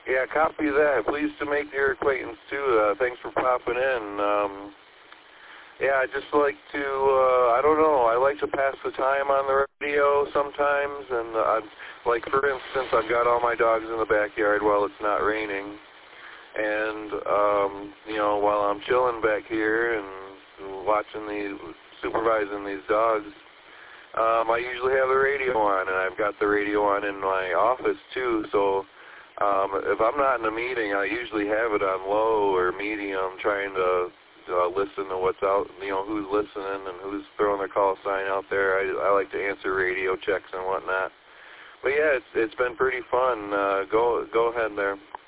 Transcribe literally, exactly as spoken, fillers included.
Yeah, copy that. Pleased to make your acquaintance, too. Uh, thanks for popping in. Um, yeah, I just like to, uh, I don't know, I like to pass the time on the radio sometimes. And, uh, like, for instance, I've got all my dogs in the backyard while it's not raining. And, um, you know, while I'm chilling back here and watching these, supervising these dogs, um, I usually have the radio on, and I've got the radio on in my office, too. So um, if I'm not in a meeting, I usually have it on low or medium, trying to uh, listen to what's out, you know, who's listening and who's throwing their call sign out there. I, I like to answer radio checks and whatnot. But, yeah, it's, it's been pretty fun. Uh, go, go ahead there.